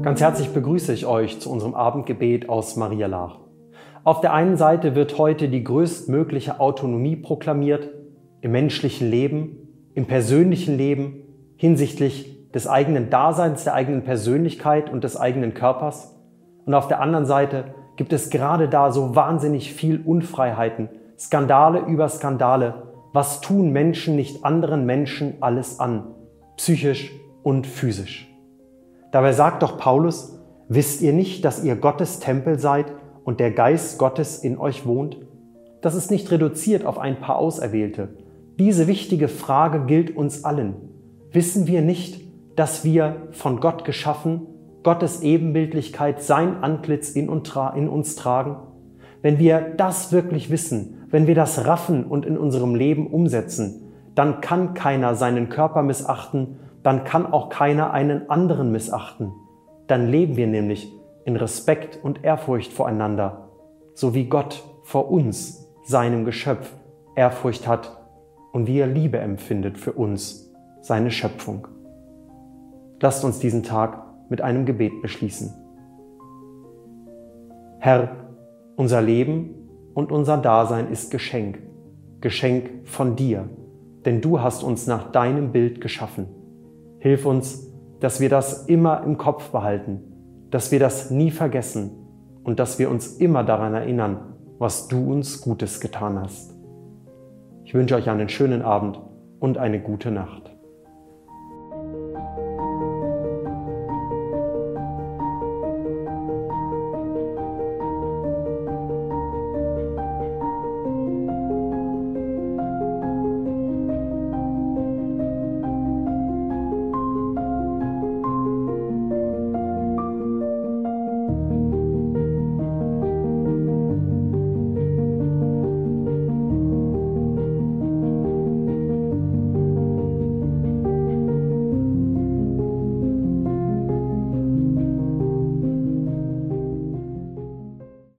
Ganz herzlich begrüße ich euch zu unserem Abendgebet aus Maria Laach. Auf der einen Seite wird heute die größtmögliche Autonomie proklamiert, im menschlichen Leben, im persönlichen Leben, hinsichtlich des eigenen Daseins, der eigenen Persönlichkeit und des eigenen Körpers. Und auf der anderen Seite gibt es gerade da so wahnsinnig viel Unfreiheiten, Skandale über Skandale. Was tun Menschen nicht anderen Menschen alles an, psychisch und physisch? Dabei sagt doch Paulus, wisst ihr nicht, dass ihr Gottes Tempel seid und der Geist Gottes in euch wohnt? Das ist nicht reduziert auf ein paar Auserwählte. Diese wichtige Frage gilt uns allen. Wissen wir nicht, dass wir von Gott geschaffen, Gottes Ebenbildlichkeit, sein Antlitz in uns tragen? Wenn wir das wirklich wissen, wenn wir das raffen und in unserem Leben umsetzen, dann kann keiner seinen Körper missachten, dann kann auch keiner einen anderen missachten. Dann leben wir nämlich in Respekt und Ehrfurcht voreinander, so wie Gott vor uns, seinem Geschöpf, Ehrfurcht hat und wie er Liebe empfindet für uns, seine Schöpfung. Lasst uns diesen Tag mit einem Gebet beschließen. Herr, unser Leben und unser Dasein ist Geschenk, Geschenk von dir, denn du hast uns nach deinem Bild geschaffen. Hilf uns, dass wir das immer im Kopf behalten, dass wir das nie vergessen und dass wir uns immer daran erinnern, was du uns Gutes getan hast. Ich wünsche euch einen schönen Abend und eine gute Nacht.